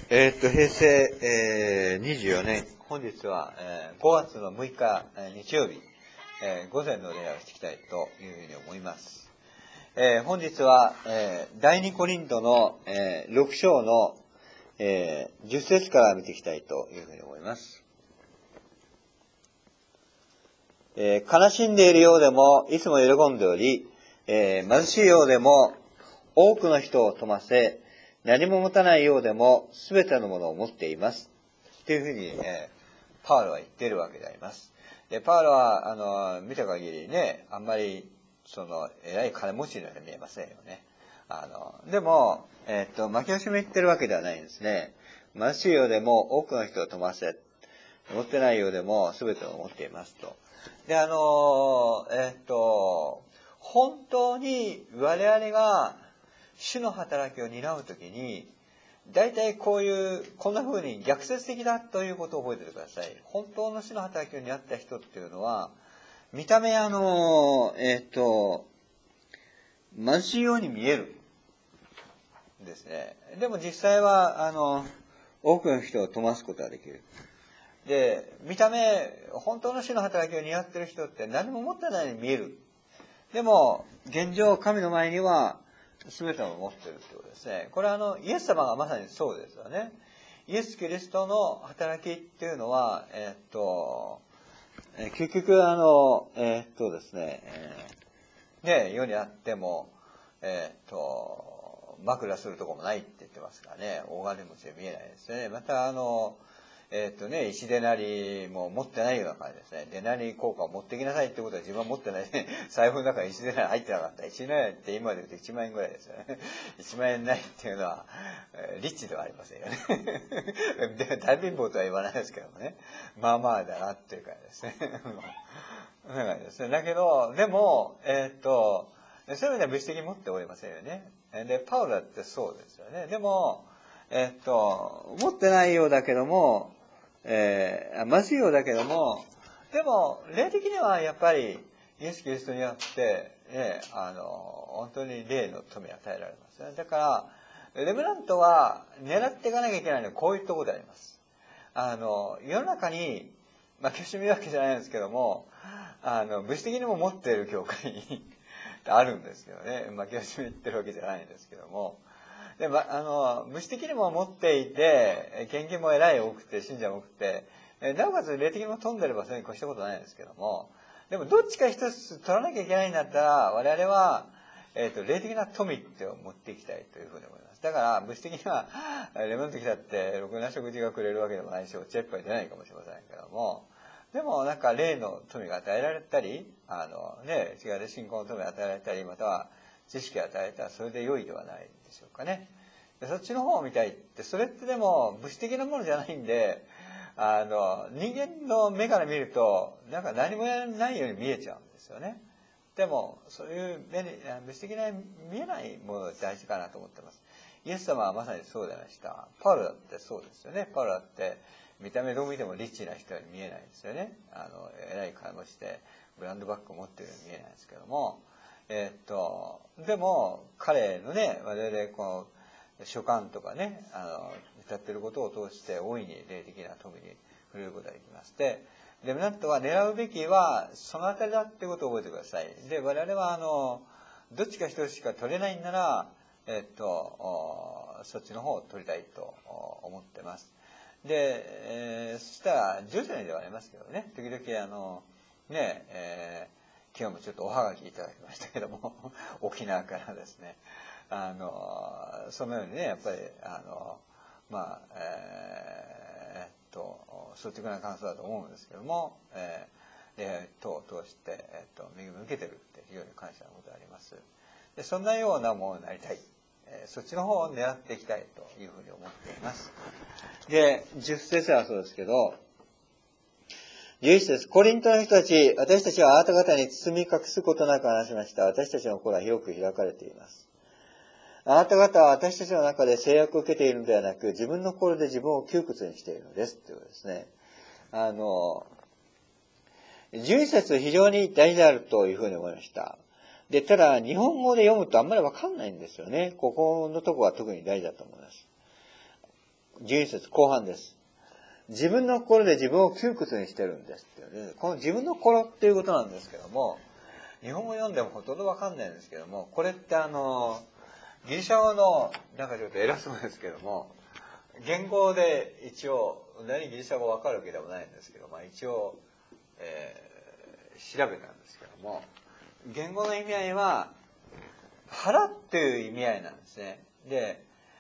平成、24年、本日は、5月の6日、日曜日、午前の礼をしていきたいというふうに思います。本日は、第二コリントの、6章の、10節から見ていきたいというふうに思います。悲しんでいるようでも、いつも喜んでおり、貧しいようでも、多くの人を富ませ、何も持たないようでも、すべてのものを持っています。というふうに、パウロは言っているわけであります。で、パウロは、見た限りね、あんまり、偉い金持ちのように見えませんよね。でも、負け惜しみ言ってるわけではないんですね。貧しいようでも、多くの人を富ませ、持ってないようでも、すべてを持っていますと。で、本当に我々が、主の働きを担うときに、大体こんな風に逆説的だということを覚えておいてください。本当の主の働きを担った人っていうのは、見た目貧しいように見えるんですね。でも実際は、多くの人を富ますことができる。で、見た目、本当の主の働きを担っている人って何も持ってないように見える。でも、現状、神の前には、全てを持っているということですね。これはイエス様がまさにそうですよね。イエス・キリストの働きっていうのは、結局ですね、世にあっても、枕するとこもないって言ってますからね、大金持ちで見えないですね。また石デナリも持ってないような感じですね。デナリ効果を持ってきなさいってことは自分は持ってない。財布の中に石デナリ入ってなかった。1デナリって今で言うと1万円ぐらいですよね。1万円ないっていうのは、リッチではありませんよね。で大貧乏とは言わないですけどもね。まあまあだなっていう感じですね。だけど、でも、そういう意味では物質的に持っておりませんよね。で、パウロだってそうですよね。でも、持ってないようだけども、貧しいようだけども、でも、霊的にはやっぱり、イエス・キリストによって、本当に霊の富を与えられますね。だから、レムナントは狙っていかなきゃいけないのはこういうところであります。世の中に、負け惜しみわけじゃないんですけども、物質的にも持っている教会にあるんですけどね。負け惜しみ言ってるわけじゃないんですけども。で、物質的にも持っていて、献金も偉い多くて、信者も多くて、なおかつ霊的にも富んでればそれに越したことないんですけども、でもどっちか一つ取らなきゃいけないんだったら、我々は、霊的な富ってを持っていきたいというふうに思います。だから、物質的には、レモン的だって、ろくな食事がくれるわけでもないし、お茶一杯出ないかもしれませんけども、でもなんか霊の富が与えられたり、違う信仰の富が与えられたり、または知識を与えられたらそれで良いではないでしょうかね。でそっちの方を見たいって、それってでも物質的なものじゃないんで、人間の目から見ると、なんか何もないように見えちゃうんですよね。でも、そういう物質的な見えないものが大事かなと思ってます。イエス様はまさにそうでありました。パウロだってそうですよね。パウロだって、見た目どう見てもリッチな人に見えないですよね。偉い金持ちで、ブランドバッグを持ってるように見えないですけども、でも、彼のね、我々この、書簡とかね、歌ってることを通して大いに霊的な富に触れることができます。で、レムナントは狙うべきはそのあたりだってことを覚えてください。で、我々はどっちか一つしか取れないんなら、そっちの方を取りたいと思ってます。で、そしたら徐々にではありますけどね、時々今日もちょっとおはがきいただきましたけども、沖縄からですね、そのようにね、やっぱり、率直な感想だと思うんですけども、等を通して、恵みを受けてるって非常に感謝のことがあります。で、そんなようなものになりたい。そっちの方を狙っていきたいというふうに思っています。で、10節はそうですけど、11節、コリントの人たち、私たちはあなた方に包み隠すことなく話しました。私たちの心は広く開かれています。あなた方は私たちの中で制約を受けているのではなく、自分の心で自分を窮屈にしているのです。ということですね。11節非常に大事であるというふうに思いました。で、ただ、日本語で読むとあんまりわかんないんですよね。ここのとこは特に大事だと思います。 12節後半です。自分の心で自分を窮屈にしてるんですっていうね。この自分の心っていうことなんですけども、日本語読んでもほとんどわかんないんですけども、これってギリシャ語の、なんかちょっと偉そうですけども、言語で一応、何ギリシャ語わかるわけでもないんですけど、一応、調べたんですけども、言語の意味合いは、腹っていう意味合いなんですね。で、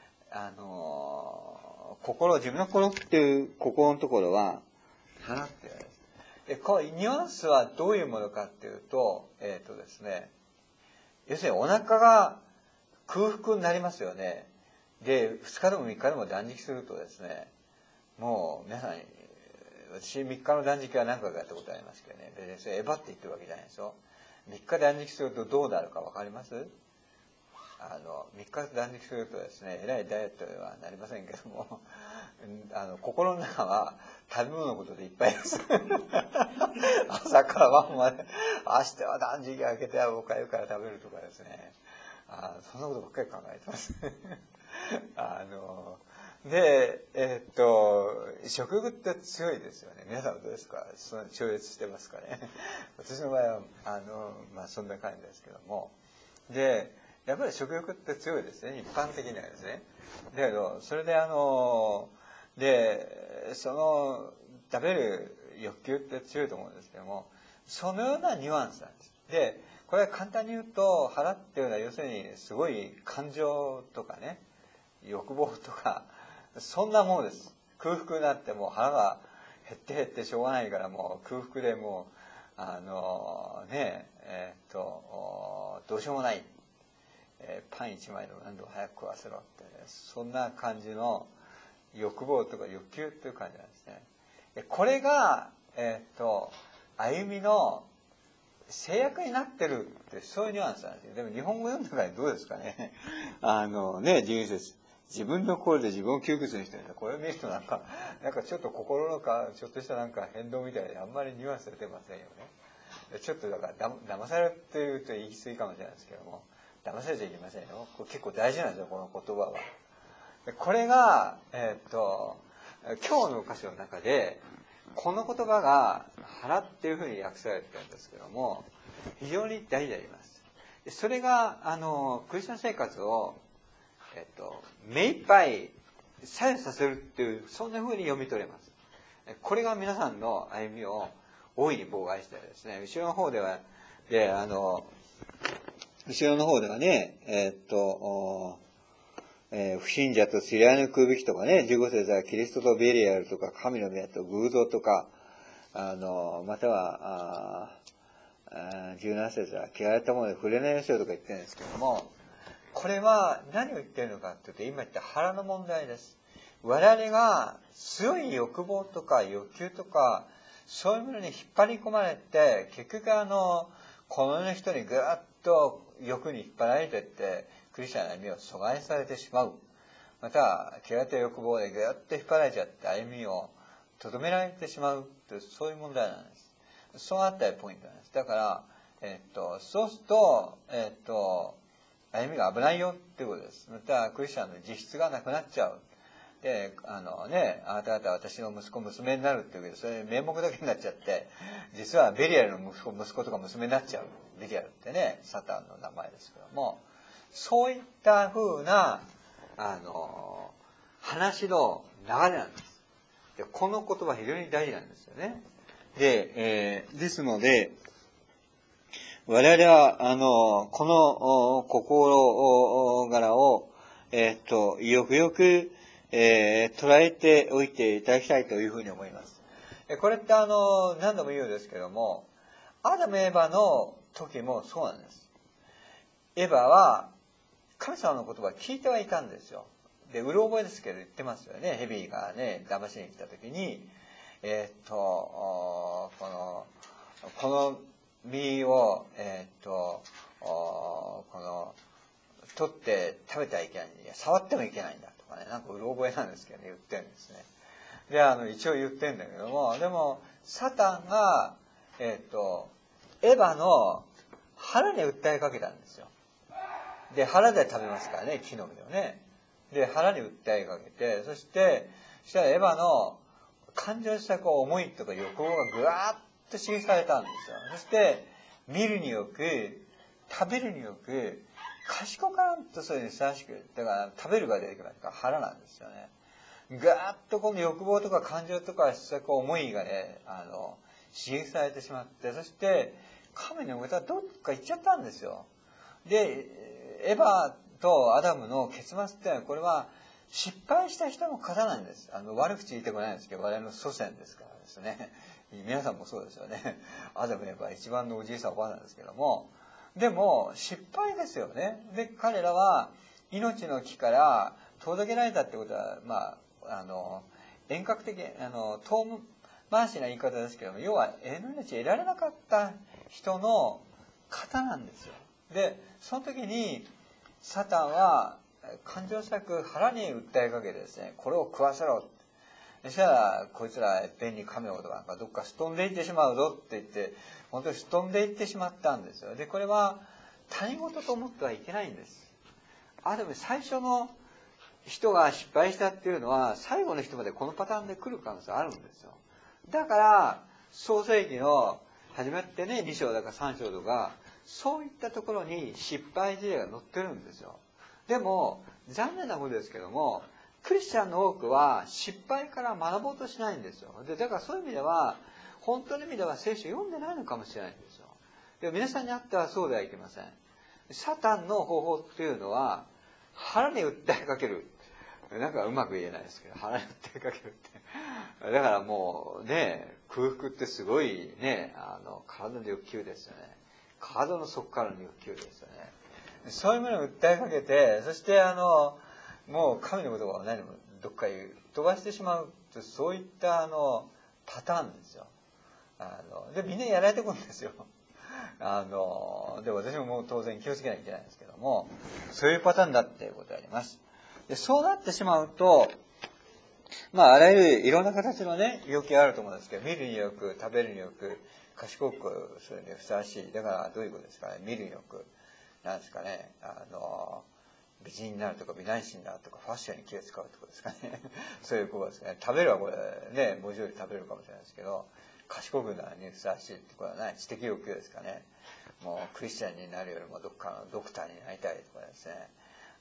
自分の心っていう心のところは、腹っていうやつ。で、このニュアンスはどういうものかっていうと、ですね、要するにお腹が空腹になりますよね。で、2日でも3日でも断食するとですね、もう皆さん、私3日の断食は何回かやったことありますけどね。で、それエバって言ってるわけじゃないですよ。3日断食するとどうなるかわかります？3日断食するとですね、えらいダイエットにはなりませんけども、心の中は食べ物のことでいっぱいです。朝から晩まで、明日は断食明けておかゆから食べるとかですね。そんなことばっかり考えてます。で、食欲って強いですよね。皆さんはどうですか？超越してますかね。私の場合は、そんな感じですけども。で、やっぱり食欲って強いですね。一般的にはですね。だけど、それで食べる欲求って強いと思うんですけども、そのようなニュアンスなんです。で、これは簡単に言うと、腹っていうのは要するにすごい感情とかね、欲望とか、そんなものです。空腹になってもう腹が減ってしょうがないからもう空腹でもう、どうしようもない。パン一枚の何度も早く食わせろって、ね、そんな感じの欲望とか欲求っていう感じなんですね。これが、歩みの制約になってるってそういうニュアンスなんですよ。でも日本語読んだからどうですかね。12節。自分の心で自分を窮屈にしてるんだ。これを見るとなんかちょっと心のちょっとした変動みたいであんまりニュアンスが出ませんよね。ちょっとだから騙されるっていうと言い過ぎかもしれないですけども、騙されちゃいけませんよ。これ結構大事なんですよ、この言葉は。これが、今日の箇所の中で、この言葉が腹っていうふうに訳されてるんですけども、非常に大事であります。それが、クリスチャン生活を、目いっぱい左右させるっていう、そんなふうに読み取れます。これが皆さんの歩みを大いに妨害してですね、後ろの方ではね、不信者と知り合いの食うべきとかね、15節はキリストとベリアルとか、神の宮と偶像とか、または、17節は汚れたもので触れないようにしようとか言ってるんですけども、これは何を言ってるのかっていうと、今言った腹の問題です。我々が強い欲望とか欲求とか、そういうものに引っ張り込まれて、結局この世の人にぐーっと欲に引っ張られていって、クリスチャンの歩みを阻害されてしまう。または、汚れた欲望でぐーっと引っ張られちゃって歩みをとどめられてしまうという、そういう問題なんです。そうあったポイントなんです。だから、そうすると、歩みが危ないよっていうことです。また、クリスチャンの実質がなくなっちゃう。で、あなた方は私の息子、娘になるっていうけど、それ名目だけになっちゃって、実はベリアルの息子とか娘になっちゃう。ベリアルってね、サタンの名前ですけども、そういった風な、話の流れなんです。で、この言葉非常に大事なんですよね。で、ですので、我々は、この心柄を、よくよく、捉えておいていただきたいというふうに思います。これって何度も言うんですけども、アダム・エバの時もそうなんです。エバは、神様の言葉を聞いてはいたんですよ。で、うろ覚えですけど言ってますよね。ヘビがね、騙しに来た時に、この実を、取って食べてはいけない。触ってもいけないんだとかね、なんかうろ覚えなんですけどね、言ってるんですね。で、一応言ってるんだけども、でも、サタンが、エヴァの腹に訴えかけたんですよ。で、腹で食べますからね、木の実をね。 で、腹に訴えかけて、そしたらエヴァの感情した思いとか欲望がぐわーっと刺激されたんですよ。そして、見るによく、食べるによく、賢からんとそれにふさわしく、だから食べるが出てきますから腹なんですよね。ぐわーっとこの欲望とか感情とか思いがね、刺激されてしまって、そして、神の歌はどっか行っちゃったんですよ。で、エヴァとアダムの結末ってのは、これは失敗した人の方なんです。悪口言いたくないんですけど、我々の祖先ですからですね。皆さんもそうですよね。アダムやっぱ一番のおじいさんおばあなんですけども、でも失敗ですよね。で、彼らは命の木から遠ざけられたってことは、遠隔的、遠回しな言い方ですけども、要は永遠の命を得られなかった人の方なんですよ。で、その時にサタンは感情したく腹に訴えかけてですね、これを食わせろ。そしたらこいつら便に噛めよとかどっかすっ飛んでいってしまうぞって言って、本当にすっ飛んでいってしまったんですよ。で、これは他人事と思ってはいけないんです。でも最初の人が失敗したっていうのは最後の人までこのパターンで来る可能性あるんですよ。だから創世記の始まってね、2章だか3章とかそういったところに失敗事例が載ってるんですよ。でも残念なことですけども、クリスチャンの多くは失敗から学ぼうとしないんですよ。で、だからそういう意味では本当の意味では聖書を読んでないのかもしれないんですよ。でも皆さんにあってはそうではいけません。サタンの方法っていうのは腹に訴えかける。なんかうまく言えないですけど、腹に訴えかけるって。だからもうね、空腹ってすごいね、体の欲求ですよね。体の底からの欲求ですよね。そういうものを訴えかけて、そしてもう神の言葉を何もどっかに飛ばしてしまうと、そういったパターンですよ。で、みんなやられてくるんですよ。で、私ももう当然気をつけなきゃいけないんですけども、そういうパターンだっていうことがあります。で、そうなってしまうと、あらゆるいろんな形のね、欲求があると思うんですけど、見るによく、食べるによく、賢くするにふさわしい。だからどういうことですかね。見るによく、なんですかね、美人になるとか美男子になるとかファッションに気を使うってことですかね。そういうことですね。食べるはこれね、文字通り食べるかもしれないですけど、賢くなるにふさわしいってことはない。知的欲求ですかね。もうクリスチャンになるよりもどっかのドクターになりたいとかですね。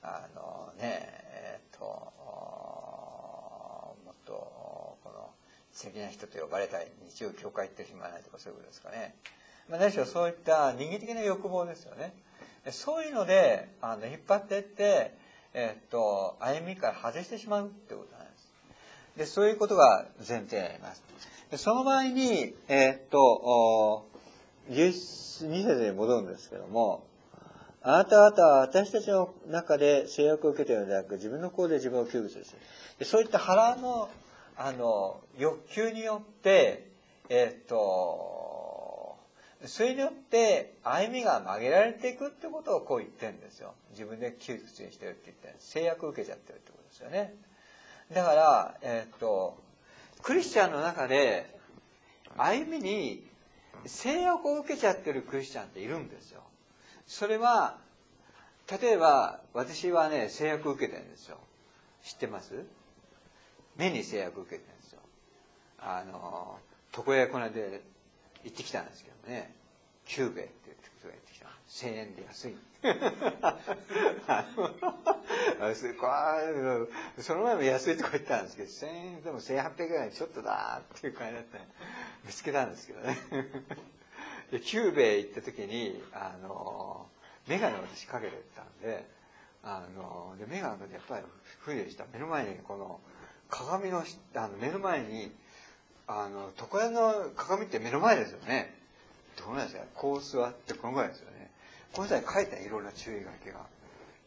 もっとこの素敵な人と呼ばれたい、日曜教会行ってる暇ないとかそういうことですかね。何しろそういった人間的な欲望ですよね。そういうので引っ張っていって、歩みから外してしまうってことなんです。で、そういうことが前提になります。でその場合に2節に戻るんですけども、あなた方は私たちの中で制約を受けているのではなく、自分の行動で自分を窮屈する。でそういった腹の欲求によって、それによって歩みが曲げられていくってことをこう言ってるんですよ。自分で窮屈にしてるって言って制約を受けちゃってるってことですよね。だから、クリスチャンの中で歩みに制約を受けちゃってるクリスチャンっているんですよ。それは例えば私はね、制約を受けてるんですよ。知ってます？目に制約を受けてるんですよ。床屋この間行ってきたんですけどね、キューベって言って人が行ってきた。1000円で安い。その前も安いとこ行ったんですけど、1000円でも1800円ちょっとだっていう感じだったね。見つけたんですけどね。でキューベ行った時にメガネを私かけてたんで、でメガネでやっぱり不利でした。目の前にこの鏡の目の前に床屋の鏡って目の前ですよね。どうなんですか。こう座ってこのぐらいですよね。この際書いたいろんな注意書きが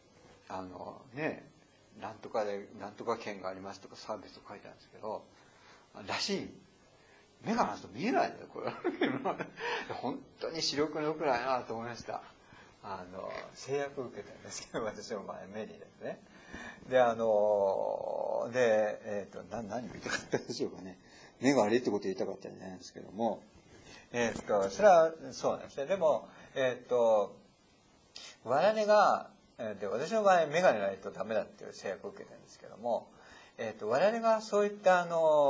なんとかでなんとか券がありますとかサービスと書いてあるんですけど、らしい。目がないと見えないんだよこれ。本当に視力の良くないなと思いました。制約を受けてるんですけど、私の目にですね。で何を言いたかったでしょうかね。目が悪いってことを言いたかったんじゃないんですけども、それはそうなんですね。でも我々がで、私の場合、眼鏡ないとダメだっていう制約を受けてるんですけども、我々がそういった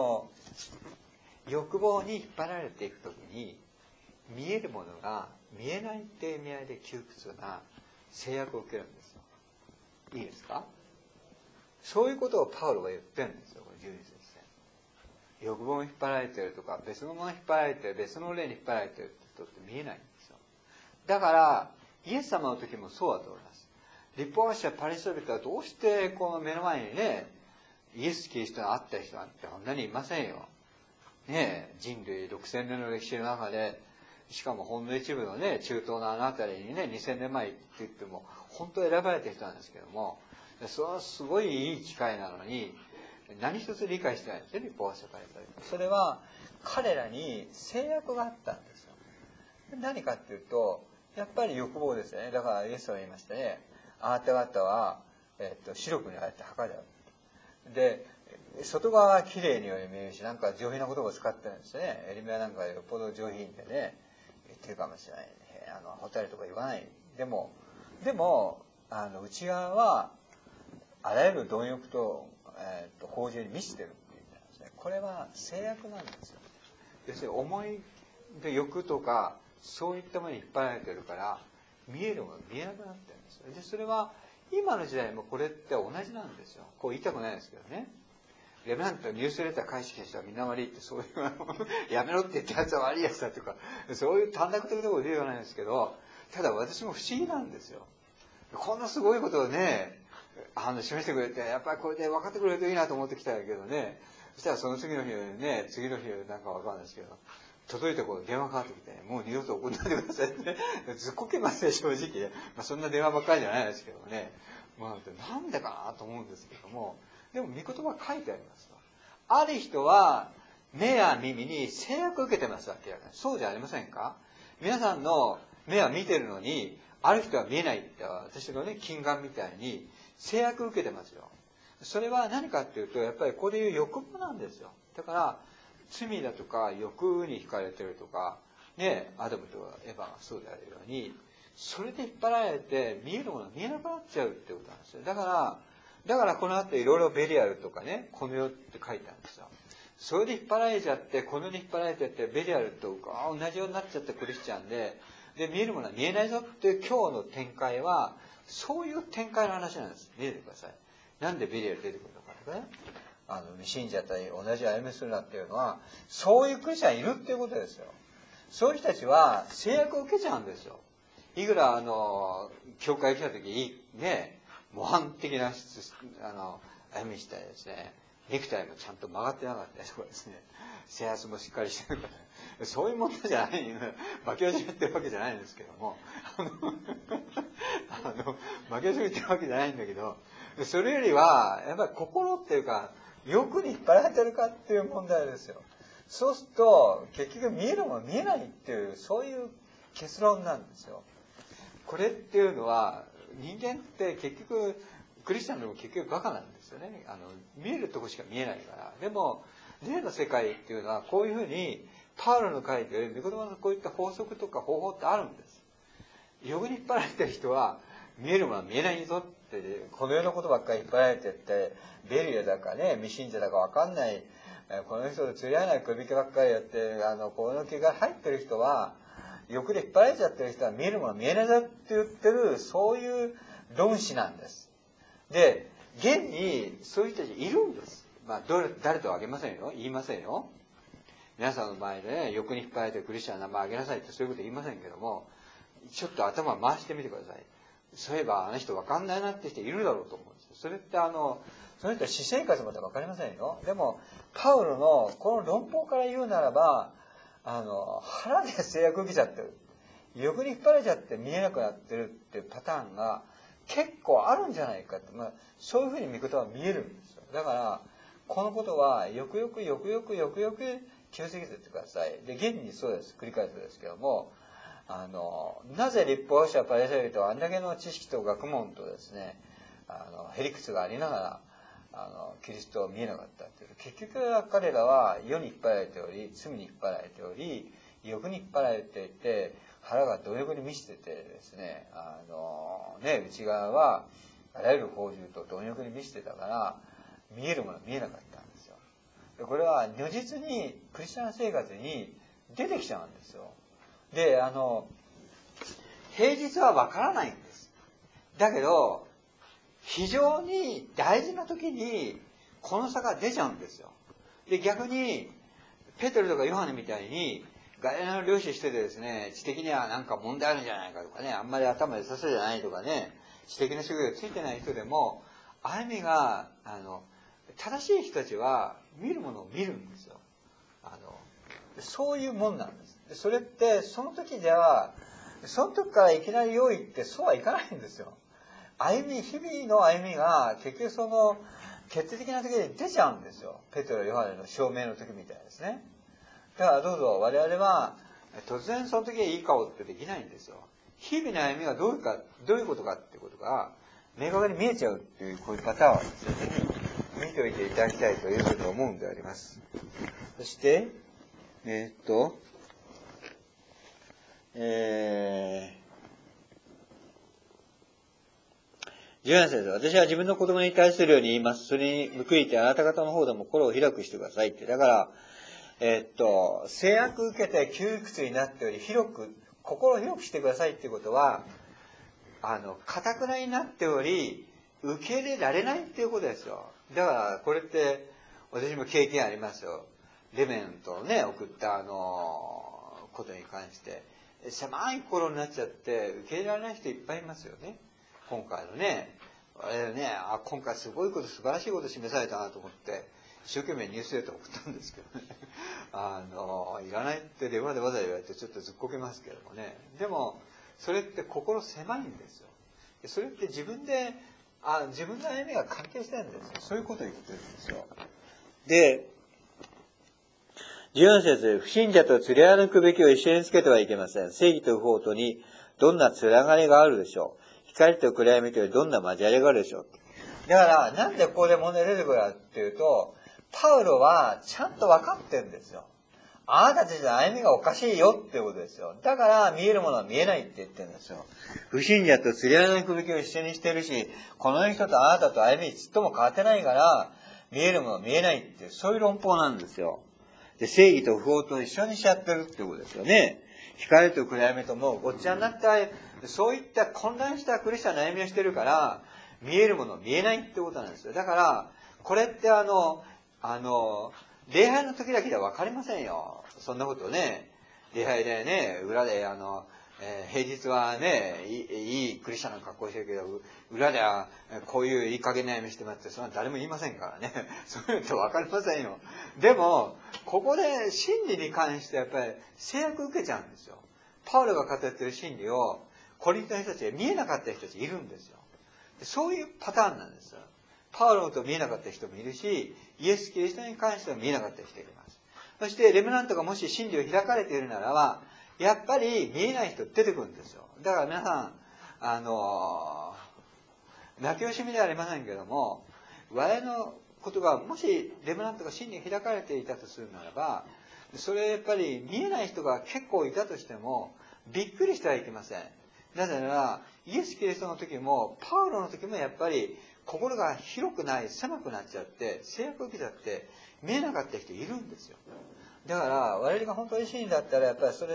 欲望に引っ張られていくときに、見えるものが見えないっていう意味合いで窮屈な制約を受けるんですよ。いいですか？そういうことをパウロが言ってるんですよ、この12節で。欲望に引っ張られてるとか、別のものに引っ張られてる、別の霊に引っ張られてるって人って見えないんですよ。だから、イエス様の時もそうだと思います。立法者パリサイ人はどうしてこの目の前にね、イエス・キリストに会った人なんてこんなにいませんよ。ねえ、人類6000年の歴史の中で、しかもほんの一部のね、中東のあの辺りにね、2000年前って言っても、本当選ばれた人なんですけども、それはすごいいい機会なのに、何一つ理解してないんですよ、立法者パリサイ人。それは、彼らに制約があったんですよ。何かっていうと、やっぱり欲望ですよね。だからイエスは言いましたね。あなた方は、白くにあえて墓である。で、外側は綺麗に見えるし、なんか上品な言葉を使ってるんですね。エリメはなんかよっぽど上品でね、言ってるかもしれない、ね。ホタルとか言わない。でも、内側は、あらゆる貪欲と、放縦に満ちてるって言ったんですね。これは制約なんですよ。要するに思いで欲とか、そういったものに引っ張られてるから、見えるものが見えなくなってるんですよ。で、それは、今の時代もこれって同じなんですよ。こう言いたくないですけどね。レブラントニュースレター返してきた人はみんな悪いって、そういうやめろって言ったやつは悪いやつだとか、そういう短絡的なことで言わないんですけど、ただ私も不思議なんですよ。こんなすごいことをね、示してくれて、やっぱりこれで分かってくれるといいなと思ってきたんだけどね、そしたらその次の日ね、次の日なんか分かんないですけど、届いた頃電話かかってきて、もう二度と送んないでくださいって、ずっこけますね、正直。そんな電話ばっかりじゃないですけどね。なんでかなと思うんですけども、でも御言葉書いてありますわ。ある人は目や耳に制約を受けてますわけ。そうじゃありませんか？皆さんの目は見てるのに、ある人は見えないって、私のね、近眼みたいに制約を受けてますよ。それは何かっていうと、やっぱりここでいう欲望なんですよ。だから、罪だとか欲に惹かれてるとか、ね、アダムとエヴァがそうであるように、それで引っ張られて見えるものが見えなくなっちゃうってことなんですよ。だからこの後いろいろベリアルとかね、この世って書いてあるんですよ。それで引っ張られちゃって、この世に引っ張られてって、ベリアルと同じようになっちゃったクリスチャンで、見えるものは見えないぞっていう今日の展開は、そういう展開の話なんです。見ててください。なんでベリアル出てくるのかとかね。未信者と同じ歩みするなっていうのは、そういうクリスチャンいるっていうことですよ。そういう人たちは制約を受けちゃうんですよ。いくら教会来た時ね、模範的な歩みしたりですね、ネクタイもちゃんと曲がってなかったりとかですね、制圧もしっかりしてるから、そういう問題じゃない、負け始めてるわけじゃないんですけども、負け始めてるわけじゃないんだけど、それよりは、やっぱり心っていうか、欲に引っ張られてるかっていう問題ですよ。そうすると、結局見えるもの見えないっていう、そういう結論なんですよ。これっていうのは、人間って結局、クリスチャンでも結局バカなんですよね。見えるとこしか見えないから。でも、霊の世界っていうのは、こういうふうに、パウロの書いてる御言葉のこういった法則とか方法ってあるんです。欲に引っ張られてる人は、見えるものは見えないぞって、この世のことばっかり引っ張られてって、ベリアだかね、未信者だかわかんない、この人と釣り合わない首引きばっかりやって、この気が入ってる人は、欲で引っ張られちゃってる人は見えるもの見えないぞって言ってる、そういう論旨なんです。で、現にそういう人たちいるんです。誰とは挙げませんよ。言いませんよ。皆さんの前でね、欲に引っ張られてるクリスチャンの名前挙げなさいってそういうこと言いませんけども、ちょっと頭回してみてください。そういえばあの人分かんないなって人いるだろうと思うんですよ。それってその人は私生活まで分かりませんよ。でも、パウロのこの論法から言うならば、腹で制約受けちゃってる。欲に引っ張られちゃって見えなくなってるっていうパターンが結構あるんじゃないかって、そういうふうに見方は見えるんですよ。だから、このことはよくよく気をつけてってください。で、現にそうです。繰り返すですけども、なぜ立法者パリサイ人はあんだけの知識と学問とですね、へりくつがありながら、キリストを見えなかったっていう。結局は彼らは世に引っ張られており、罪に引っ張られており、欲に引っ張られていて、 腹が貪欲に満ちててですね、内側はあらゆる宝珠と貪欲に満ちてたから、見えるもの見えなかったんですよ。でこれは如実にクリスチャン生活に出てきちゃうんですよ。で、平日はわからないんです。だけど、非常に大事な時にこの差が出ちゃうんですよ。で、逆に、ペテロとかヨハネみたいに、ガリラヤの漁師しててですね、知的にはなんか問題あるんじゃないかとかね、あんまり頭良さそうじゃないとかね、知的な職業がついてない人でも、歩みが、正しい人たちは見るものを見るんですよ。そういうもんなんです。でそれって、その時じゃ、その時からいきなり良いってそうはいかないんですよ。日々の歩みが結局その決定的な時に出ちゃうんですよ。ペテロ・ヨハネの証明の時みたいですね。だからどうぞ我々は突然その時はいい顔ってできないんですよ。日々の歩みがどういうことかっていうことが明確に見えちゃうっていうこういう方は見ておいていただきたいというふうに思うんであります。そして17節、私は自分の子供に対するように言います。それに報いてあなた方の方でも心を開くしてくださいって。だから、制約受けて窮屈になっており、心を広くしてくださいっていうことは、堅くなになっており、受け入れられないっていうことですよ。だから、これって、私も経験ありますよ。レメントをね、送ったことに関して、狭い心になっちゃって、受け入れられない人いっぱいいますよね。今回のね、今回すごいこと、素晴らしいこと示されたなと思って、一生懸命ニュースレター送ったんですけどね。いらないって電話でわざわざ言われてちょっとずっこけますけどもね。でも、それって心狭いんですよ。それって自分の歩みが関係してるんですよ。そういうことを言ってるんですよ。で、14節、不信者と連れ歩くべきを一緒につけてはいけません。正義と不法とにどんなつながりがあるでしょう。光と暗闇とどんな交わりがあるでしょう。だから、なんでここで問題出てくるかっていうと、パウロはちゃんと分かってるんですよ。あなたたちの歩みがおかしいよっていうことですよ。だから見えるものは見えないって言ってるんですよ。不信者と連れ歩くべきを一緒にしてるし、この人とあなたと歩みちっとも変わってないから、見えるものは見えないっていう、そういう論法なんですよ。で、正義と不法と一緒にしちゃってるってことですよね。光と暗闇ともうごっちゃになった、そういった混乱したクリスチャンの歩みをしてるから、見えるもの見えないってことなんですよ。だから、これって礼拝の時だけでは分かりませんよ。そんなことね。礼拝でね、裏で平日はね、いいクリスチャンの格好してるけど、裏ではこういういい加減な歩みしてますって、そんな誰も言いませんからね。そういうのって分かりませんよ。でも、ここで真理に関してやっぱり制約受けちゃうんですよ。パウロが語ってる真理を、コリントの人たちが見えなかった人たちいるんですよ。そういうパターンなんですよ。パウロと見えなかった人もいるし、イエス・キリストに関しては見えなかった人がいます。そしてレムナントがもし真理を開かれているならば、やっぱり見えない人出てくるんですよ。だから皆さん、泣き惜しみではありませんけども、我々のことがもしレムナントが真理に開かれていたとするならば、それやっぱり見えない人が結構いたとしても、びっくりしてはいけません。なぜなら、イエス・キリストの時も、パウロの時もやっぱり、心が広くない、狭くなっちゃって、制約を受けちゃって、見えなかった人いるんですよ。だから、我々が本当に真理だったら、やっぱりそれって、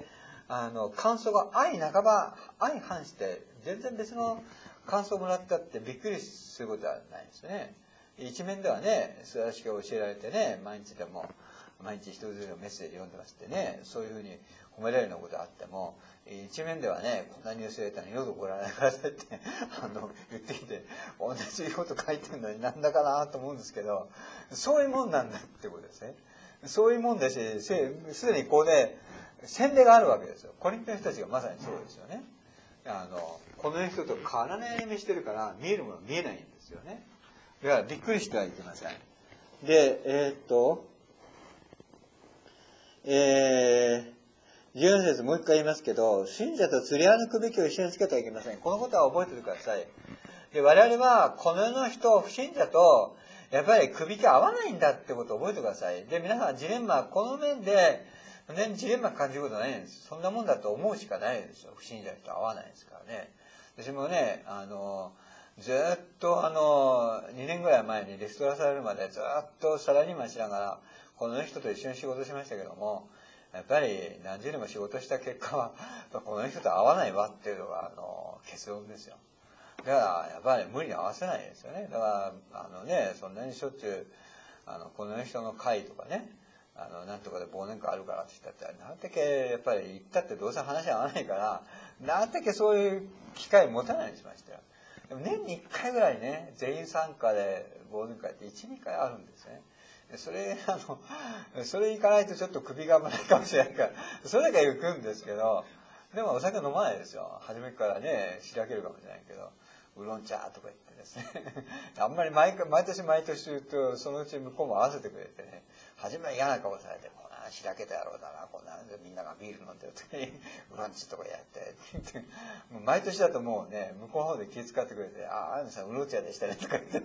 感想が相反して、全然別の感想をもらったってびっくりすることはないですよね。一面ではね、素晴らしく教えられてね、毎日一人ずつのメッセージ読んでますってね、そういうふうに褒められるようなことがあっても、一面ではね、こんなニュースレターによく怒られないからって言ってきて、同じこと書いてるのになんだかなと思うんですけど、そういうもんなんだってことですね。そういうもんだし、すでにここで洗礼があるわけですよ。コリントの人たちがまさにそうですよね。この人と変わらない歩みしてるから、見えるものは見えないんですよね。だからびっくりしてはいけません。で、14節もう一回言いますけど、信者と釣り歩くべきを一緒につけてはいけません。このことは覚えておいてください。で、我々はこの世の人、不信者とやっぱり首が合わないんだってことを覚えてください。で、皆さんジレンマはこの面で全然ジレンマ感じることないんです。そんなもんだと思うしかないですよ。不信者の人は合わないですからね。私もね、ずっと2年ぐらい前にリストラされるまでずっとサラリーマンしながら、この人と一緒に仕事しましたけども、やっぱり何十年も仕事した結果は、この人と合わないわっていうのが、結論ですよ。だから、やっぱり無理に合わせないですよね。だから、そんなにしょっちゅう、この人の会とかね、なんとかで忘年会あるからって言ったって、なんだっけ、やっぱり行ったってどうせ話合わないから、なんだっけそういう機会持たないようにしましたよ。でも年に1回ぐらいね、全員参加で忘年会って1、2回あるんですね。それ行かないとちょっと首が危ないかもしれないから、それだけ行くんですけど、でもお酒飲まないですよ。初めからね、しらけるかもしれないけど、ウーロン茶とか言ってですね。あんまり毎年言うと、そのうち向こうも合わせてくれてね、初めは嫌な顔されて、こんなしらけた野郎だな、こんなみんながビール飲んでる時に、ウーロン茶とかやってって言って、もう毎年だともうね、向こうの方で気遣ってくれて、あやさんウーロン茶でしたねとか言って、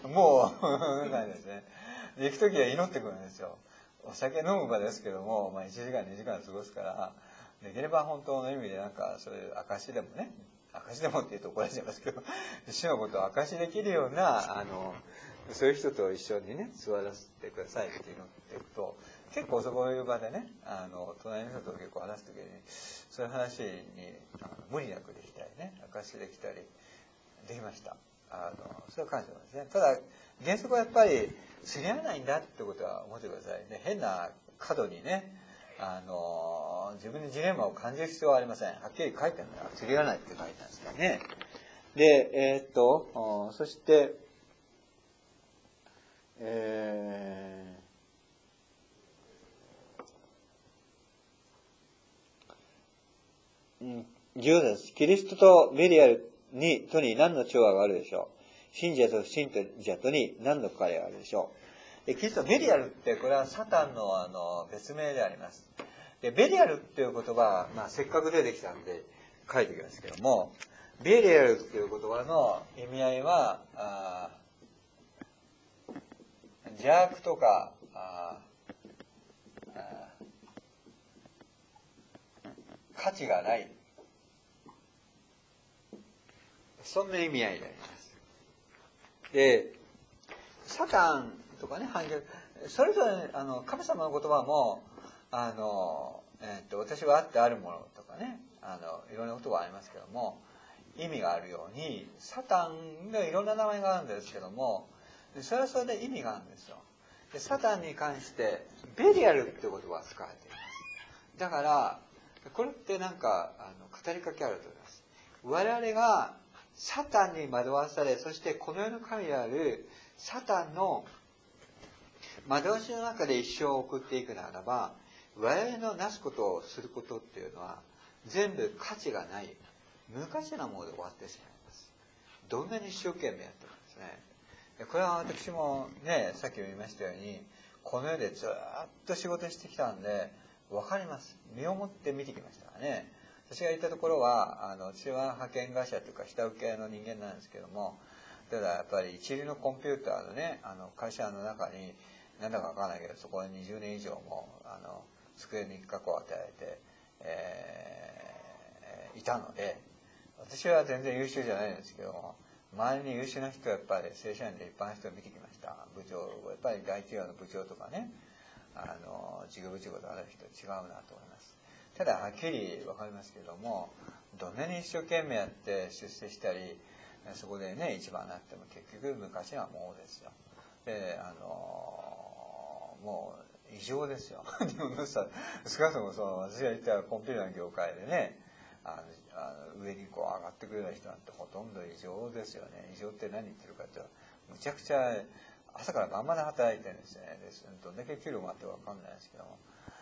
もう、なんですね。行く時は祈ってくるんですよ。お酒飲む場ですけども、1時間2時間過ごすから、できれば本当の意味でなんかそういう証でもね、証でもって言うと怒られちゃいますけど、主のことを証しできるようなそういう人と一緒にね座らせてくださいって祈っていくと、結構そういう場でね、隣の人と結構話す時にそういう話に無理なくできたりね、証しできたりできました。それは感謝ですね。ただ原則はやっぱり釣り合わないんだってことは思ってくださいね。変な角にね、自分にジレンマを感じる必要はありません。はっきり書いてあるのは釣り合わないって書いてあるんですからね。で、そして、10です。キリストとベリアルとに何の調和があるでしょう。信者と不信者とに何の関わりがあるでしょう。キリスト、ベリアルってこれはサタンの別名であります。でベリアルっていう言葉は、せっかく出てきたんで書いておきますけども、ベリアルっていう言葉の意味合いは、邪悪とか価値がない、そんな意味合いであります。で、サタンとかね、それぞれ神様の言葉も私はあってあるものとかね、いろんな言葉ありますけども、意味があるように、サタンのいろんな名前があるんですけども、それはそれで意味があるんですよ。でサタンに関してベリアルっていう言葉が使われています。だからこれってなんか語りかけあると思います。我々がサタンに惑わされ、そしてこの世の神であるサタンの惑わしの中で一生を送っていくならば、我々のなすことをすることっていうのは全部価値がない無価値なもので終わってしまいます。どんなに一生懸命やってもですね。これは私もね、さっきも言いましたように、この世でずっと仕事してきたんで分かります。身をもって見てきましたからね。私が行ったところは私は派遣会社というか下請けの人間なんですけども、ただやっぱり一流のコンピューターのね、会社の中になんだか分からないけど、そこに20年以上も机に過去を与えて、いたので、私は全然優秀じゃないんですけども、周りに優秀な人はやっぱり正社員で一般の人を見てきました。部長、やっぱり大企業の部長とかね、事業部長とかある人違うなと思います。ただはっきり分かりますけども、どんなに一生懸命やって出世したり、そこでね一番になっても結局昔はもうですよ。でもう異常ですよ。日本の人は少なくとも私が言ったコンピューターの業界でね、上にこう上がってくるような人なんてほとんど異常ですよね。異常って何言ってるかってむちゃくちゃ朝から晩まで働いてるんですね。どんだけ給料もあって分かんないですけども、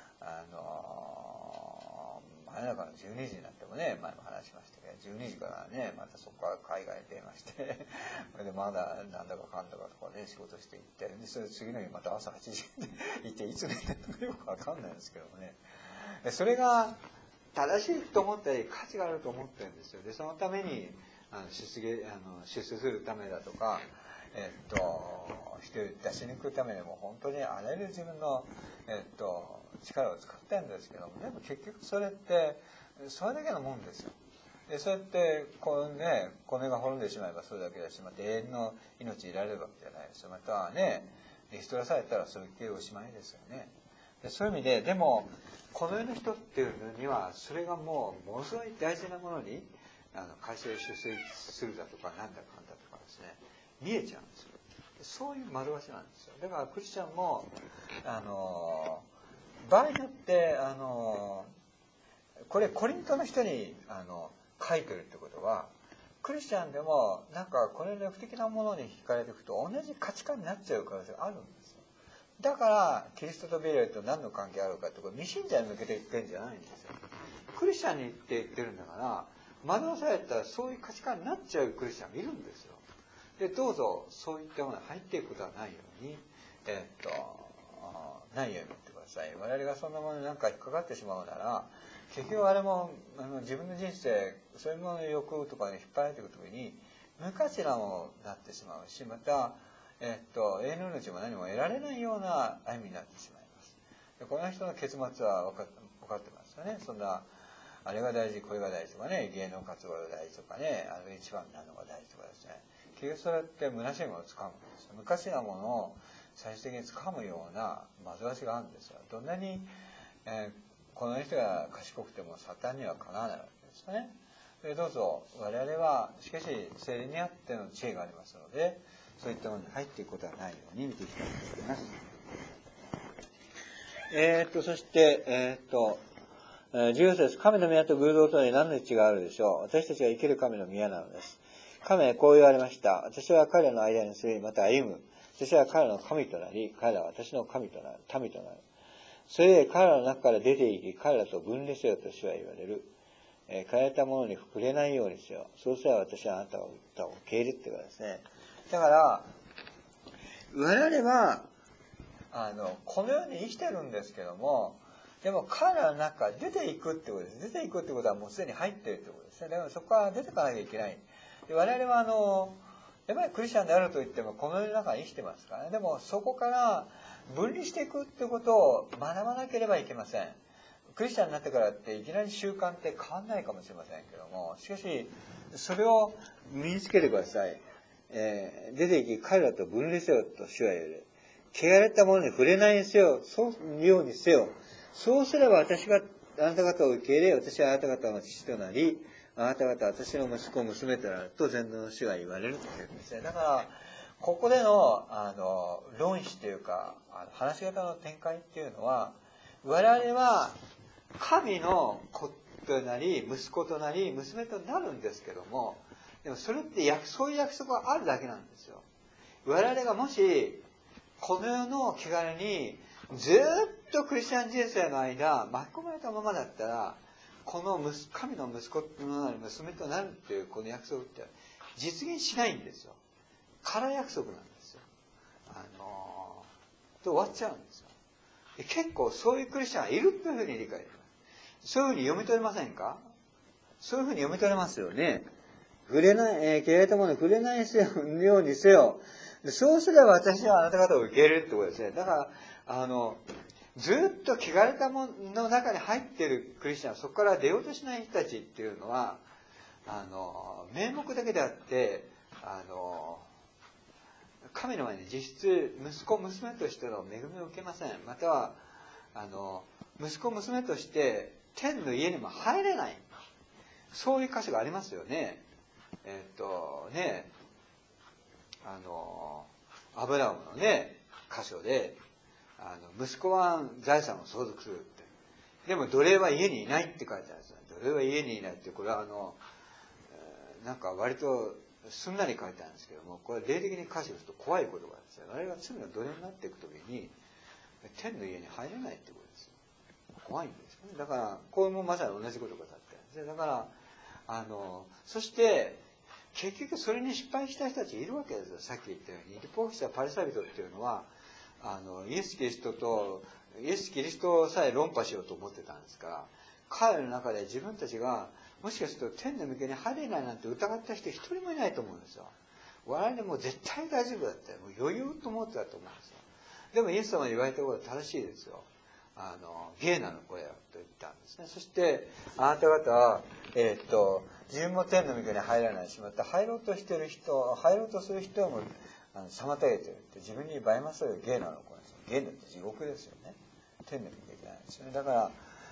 真夜中の12時になってもね、前も話しましたけど、12時からね、またそこから海外に電話してそれでまだなんだかかんだかとかね、仕事して行って、でそれ次の日また朝8時に行っていつ寝てるのかよく分かんないですけどもね、それが正しいと思ったり価値があると思ってるんですよ。でそのために出世するためだとか、 人を出し抜くためにも本当にあらゆる自分の、力を使ってるんですけども、でも結局それってそれだけのもんですよ。でそうやってこう、ね、骨が滅んでしまえばそれだけだし、また永遠の命いられるわけじゃないですよ。またはね、リストラされたらそれっきりおしまいですよね。でそういう意味で、でもこの世の人っていうのにはそれがものすごい大事なものに会社を出世するだとかなんだかんだとかですね、見えちゃうんですよ。そういう惑わしなんですよ。だからクリスチャンも場合によってこれコリントの人に書いてるってことは、クリスチャンでもなんかこの欲的なものに惹かれていくと同じ価値観になっちゃう可能性があるんですよ。だからキリストとベレルと何の関係あるかって、これ未信者に向けて言ってるんじゃないんですよ。クリスチャンに言ってるんだから、惑わされたらそういう価値観になっちゃうクリスチャンがいるんですよ。でどうぞそういったものに入っていくことはないように、ないように持ってください。我々がそんなものになんか引っかかってしまうなら、結局あれも自分の人生そういうものの欲とかに引っ張られていくときに無価値なものになってしまうし、また、永遠の命も何も得られないような歩みになってしまいます。でこの人の結末は分かってますよね。そんなあれが大事これが大事とかね、芸能活動が大事とかね、一番なのが大事とかですね、結局それって虚しいものをつかむんですよ。無価値なものを最終的につかむような煩わしがあるんですよ。どんなに、この人が賢くてもサタンにはかなわないわけですね。でどうぞ我々はしかし聖霊にあっての知恵がありますので、そういったものに入っていくことはないように見ていきたいと思います。そして、14節、神の宮と偶像とに何の違いがあるでしょう。私たちが生きる神の宮なのです。神はこう言われました。私は彼らの間に住み、また歩む。私は彼らの神となり、彼らは私の神となる、民となる。それで彼らの中から出て行き、彼らと分離せよと主は言われる。変えたものに触れないようにせよ。そうすれば私はあなたを受け入れってことですね。だから、我々は、この世に生きてるんですけども、でも彼らの中から出ていくってことです。出ていくってことはもうすでに入っているってことですね。だからそこから出ていかなきゃいけない。で我々はやっぱりクリスチャンであるといってもこの世の中に生きてますからね。でもそこから分離していくってことを学ばなければいけません。クリスチャンになってからっていきなり習慣って変わんないかもしれませんけども、しかしそれを身につけてください。出て行き彼らと分離せよと主は言う。汚れたものに触れないようにせよ。そうすれば私があなた方を受け入れ、私はあなた方の父となり、あなた方は私の息子娘となると全能の主が言われるというですね。だからここでの論旨というか話し方の展開っていうのは、我々は神の子となり息子となり娘となるんですけども、でもそれってそういう約束があるだけなんですよ。我々がもしこの世の汚れにずっとクリスチャン人生の間巻き込まれたままだったら、この神の息子となる娘となるっていうこの約束って実現しないんですよ。空約束なんですよ。で終わっちゃうんですよ。結構そういうクリスチャンがいるというふうに理解できます。そういうふうに読み取れませんか？そういうふうに読み取れますよね。触れない、汚れたものに触れないようにせよ。そうすれば私はあなた方を受け入れるってことですね。だから、ずっと汚れたものの中に入っているクリスチャン、そこから出ようとしない人たちっていうのは、名目だけであって、神の前に実質、息子、娘としての恵みを受けません。または、息子、娘として天の家にも入れない。そういう箇所がありますよね。アブラハムのね、箇所で、息子は財産を相続するって。でも奴隷は家にいないって書いてあるんですよ。奴隷は家にいないって、これはなんか割とすんなり書いてあるんですけども、これ霊的に解釈すると怖い言葉ですよ。あれが罪の奴隷になっていくときに、天の家に入れないってことですよ。怖いんですよね。だから、これもまさに同じことが書いてあるんですね。だから、そして、結局それに失敗した人たちいるわけですよ。さっき言ったように。立法者パリサイ人っていうのは、イエス・キリストさえ論破しようと思ってたんですから、彼の中で自分たちが、もしかすると天の御家に入れないなんて疑った人一人もいないと思うんですよ。 我々もう絶対大丈夫だって、もう余裕と思ってたと思うんですよ。でもイエス様に言われたことは正しいですよ。ゲイなのこれよと言ったんですね。そしてあなた方は自分も天の御国に入らないし、また入ろうとする人も妨げてるって自分に倍増するゲイなのこれですよ。ゲイなんて地獄ですよね。天の御国じゃないですよね。だから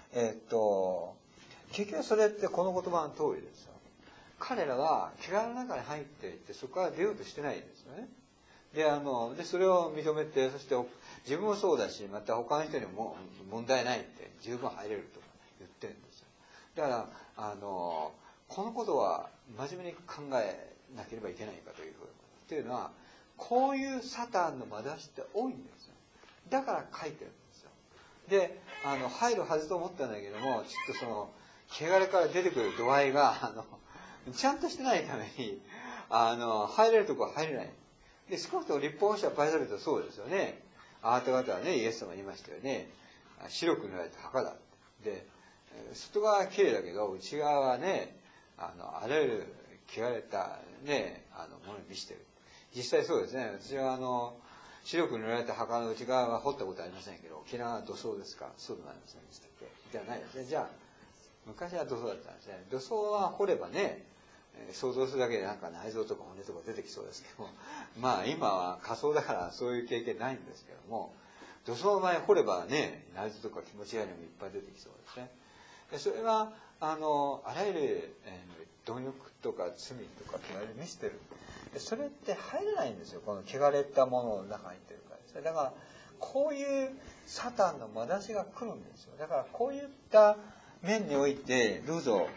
結局それってこの言葉の通りですよ。彼らは嫌いの中に入っていってそこから出ようとしてないんですよね。でそれを認めて、そして自分もそうだし、また他の人にも問題ないって十分入れると言ってるんですよ。だからこのことは真面目に考えなければいけないかというふうに。というのはこういうサタンのまだしって多いんですよ。だから書いてるんですよ。で入るはずと思ったんだけども、ちょっとその汚れから出てくる度合いがちゃんとしてないために入れるところは入れない。で少なくとも立法者はパイサルトはそうですよね。あなた方はね、イエス様言いましたよね。白く塗られた墓だ。で外側は綺麗だけど内側はねあらゆる汚れたねものに見せてる。実際そうですね。私は白く塗られた墓の内側は掘ったことありませんけど、沖縄は土葬ですか？そうでもありませんでしたっけ？じゃないですね。じゃあ昔は土葬だったんですね。土葬は掘ればね、想像するだけでなんか内臓とか骨とか出てきそうですけども、まあ今は火葬だからそういう経験ないんですけども、土葬の前掘ればね、内臓とか気持ち悪いのもいっぱい出てきそうですね。でそれはあらゆる、貪欲とか罪とか汚れ見せてる。それって入れないんですよ。この汚れたものの中に入ってるからですね。だからこういうサタンのましが来るんですよ。だからこういった面においてどうぞ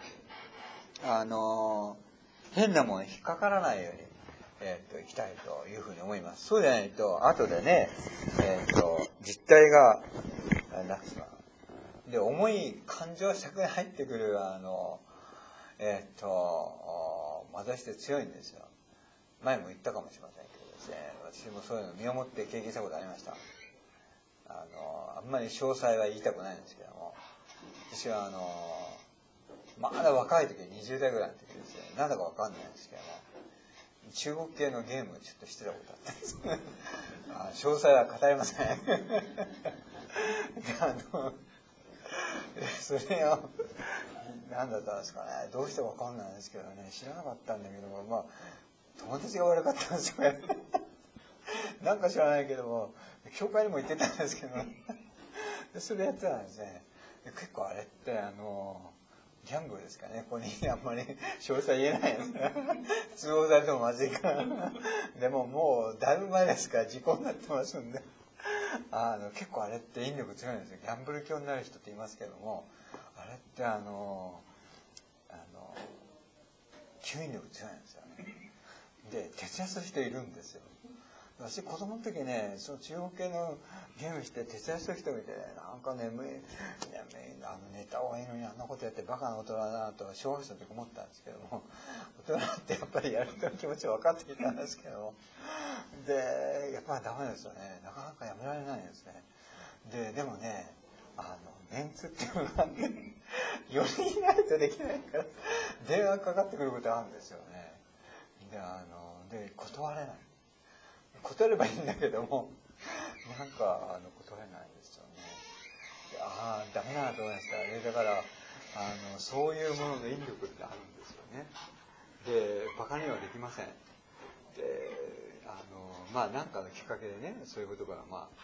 変なものに引っかからないように、いきたいというふうに思います。そうじゃないと後でね、実態がなくすかで重い感情尺に入ってくるまだして強いんですよ。前も言ったかもしれませんけどですね、私もそういうのを身をもって経験したことありました。あんまり詳細は言いたくないんですけども、私はまだ若い時20代ぐらいの時ですね、なんだかわかんないんですけども、中国系のゲームをちょっとしてたことあったんです詳細は語れませんそれを何だったんですかね、どうしてわかんないんですけどね、知らなかったんだけども、まあ友達が悪かったんですよねなんか知らないけども教会にも行ってたんですけどそれやってたんですね。結構あれってギャンブルですかね。ここにあんまり詳細言えないですね通報されてもまずいからでももうだいぶ前ですから時効になってますんで結構あれって引力強いんですよ。ギャンブル教になる人っていますけども、あれって吸引力強いんですよね。で徹夜する人いるんですよ。私子供の時ね、その中国系のゲームして徹夜する人見て、なんか眠い寝た方がいいのにあんなことやってバカな大人だなと小学生の時思ったんですけども、大人ってやっぱりやる人の気持ち分かってきたんですけども、でやっぱりダメですよね。なかなかやめられないんですね。でもね、メンツっていうのが4人いないとできないから電話かかってくることあるんですよね。で断れない。断ればいいんだけどもなんか断れないんですよね。ダメだなと思いました。だからそういうものの引力ってあるんですよね。でバカにはできません。でなんかのきっかけでね、そういうことが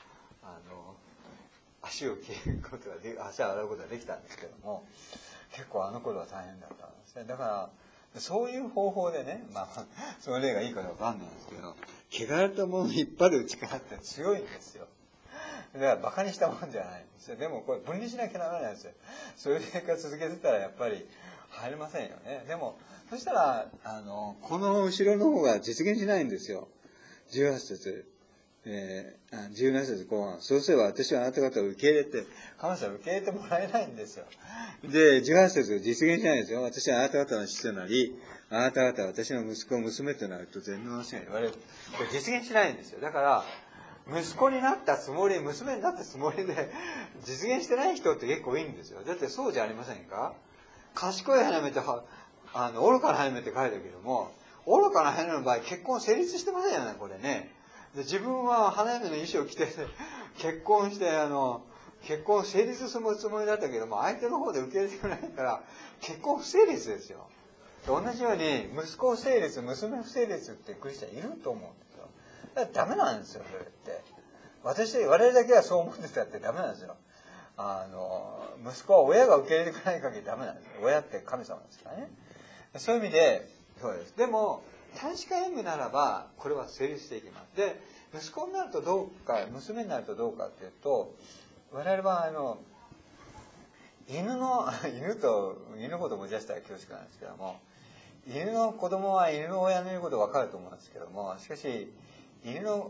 足を切ることが足を洗うことができたんですけども、結構頃は大変だったんですね。だからそういう方法でね、その例がいいかわかんないんですけど、汚れたものを引っ張る力って強いんですよ。だからバカにしたもんじゃないんですよ。でもこれ分離しなきゃならないんですよ。そういう生活続けてたらやっぱり入れませんよね。でもそしたらこの後ろの方が実現しないんですよ。18節。17節後半。そうすれば私はあなた方を受け入れて、神様は受け入れてもらえないんですよ。で、18節実現しないんですよ。私はあなた方の子となり、あなた方は私の息子、娘となると全能の神が言われる。これ実現しないんですよ。だから、息子になったつもり、娘になったつもりで、実現してない人って結構多いんですよ。だってそうじゃありませんか？賢い花嫁と、愚かな花嫁って書いてあるけども、 愚かな花嫁の場合、結婚成立してませんよね、これね。で自分は花嫁の衣装を着て、結婚して、結婚成立するつもりだったけども、相手の方で受け入れてくれないから、結婚不成立ですよ。同じように、息子不成立、娘不成立ってクリスチャンいると思うんですよ。だからダメなんですよ、それって。我々だけはそう思ってたってダメなんですよ。息子は親が受け入れてくれない限りダメなんですよ。親って神様ですからね。そういう意味で、そうです。でも、大使館縁組ならば、これは成立していきます。で、息子になるとどうか、娘になるとどうかっていうと、我々は犬のこともじゃしたら恐縮なんですけども、犬の子供は犬の親の言うこと分かると思うんですけども、しかし、犬の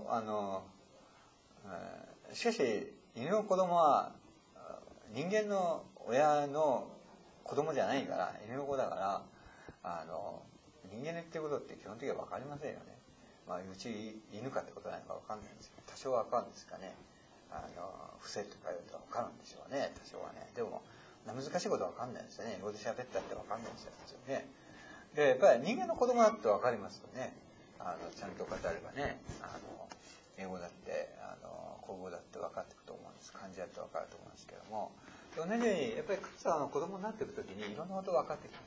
子供は、人間の親の子供じゃないから、犬の子だから、人間の言ってることって基本的には分かりませんよね。まあ、うち犬かってことないのか分かんないんですけど、多少は分かるんですかね。伏せとか言うと分かるんでしょうね、多少はね。でも、難しいことは分かんないですよね。英語で喋ったって分かんないですよね。で、やっぱり人間の子供だって分かりますとね、ちゃんと語ればね、英語だって、国語だって分かっていくと思うんです。漢字だって分かると思うんですけども、同じように、やっぱり神様の子供になっていくときにいろんなことが分かってきます。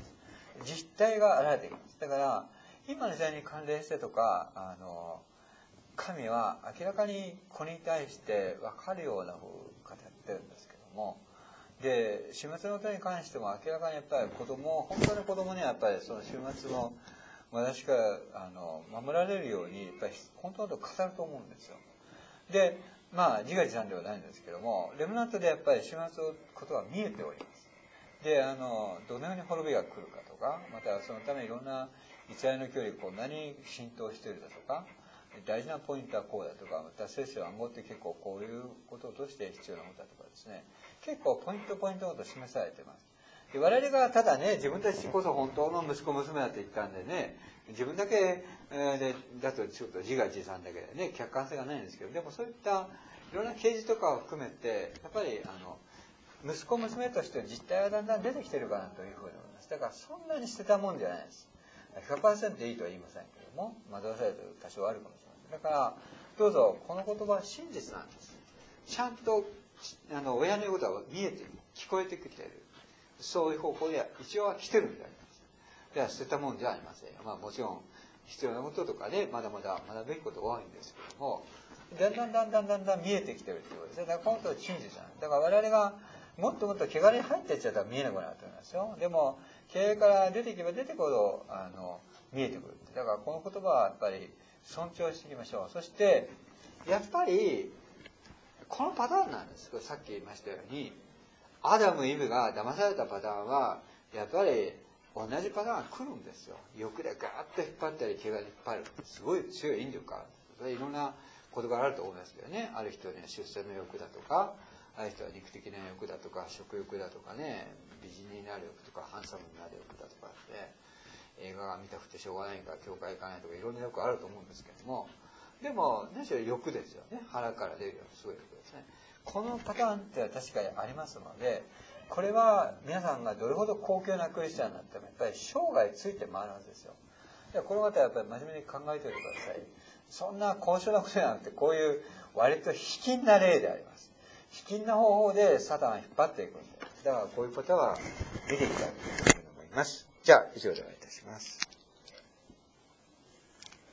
実態が現れてきます。だから、今の時代に関連してとか、神は明らかに子に対して分かるような方を語ってるんですけども、で、始末のことに関しても明らかにやっぱり本当に子供にはやっぱりその始末の私から守られるように、やっぱり本当のことを語ると思うんですよ。で、まあ自画自賛ではないんですけども、レムナントでやっぱり始末のことは見えております。で、どのように滅びが来るかとか、またそのためいろんな偽りの距離こんなに浸透しているだとか、大事なポイントはこうだとか、また聖書暗号って結構こういうこととして必要なことだとかですね、結構ポイントのことを示されています。で我々がただね、自分たちこそ本当の息子娘だって言ったんでね、自分だけ、だとちょっと自画自賛だけでね、客観性がないんですけど、でもそういったいろんな啓示とかを含めて、やっぱり息子娘としての実態がだんだん出てきてるかなというふうに思います。だからそんなに捨てたもんじゃないです。100% いいとは言いませんけども、惑わされてる多少あるかもしれません。だからどうぞこの言葉は真実なんです。ちゃんと親の言うことは見えている、聞こえてきている、そういう方向で一応は来てるんであります。では捨てたもんじゃありませんよ。まあもちろん必要なこととかね、まだまだ学ぶべきことが多いんですけども、だんだん見えてきてるっていうことですね。だからこのことは真実なんです。だから我々がもっともっと汚れに入っていっちゃったら見えなくなると思いますよ。でも汚れから出ていけば出てくるほど見えてくる。だからこの言葉はやっぱり尊重していきましょう。そしてやっぱりこのパターンなんです。さっき言いましたように、アダム・イブが騙されたパターンはやっぱり同じパターンが来るんですよ。欲でガーッと引っ張ったり毛が引っ張る。すごい強い引力がある。それいろんなことがあると思いますけどね。ある人には出世の欲だとか、ある人は肉的な欲だとか、食欲だとかね、美人になる欲とか、ハンサムになる欲だとかね、映画が見たくてしょうがないから教会行かないとか、いろんな欲あると思うんですけども、でも何しろ欲ですよね。腹から出るようなすごい欲ですね。このパターンって確かにありますので、これは皆さんがどれほど高級なクリスチャンになってもやっぱり生涯ついて回るはずですよ。でこの方はやっぱり真面目に考えておいてください。そんな高尚なことじゃなくて、こういう割と卑近な例であります。卑近な方法でサタンを引っ張っていくんで、だからこういうことは出てきたというふうに思います。じゃあ以上でお願いいたします。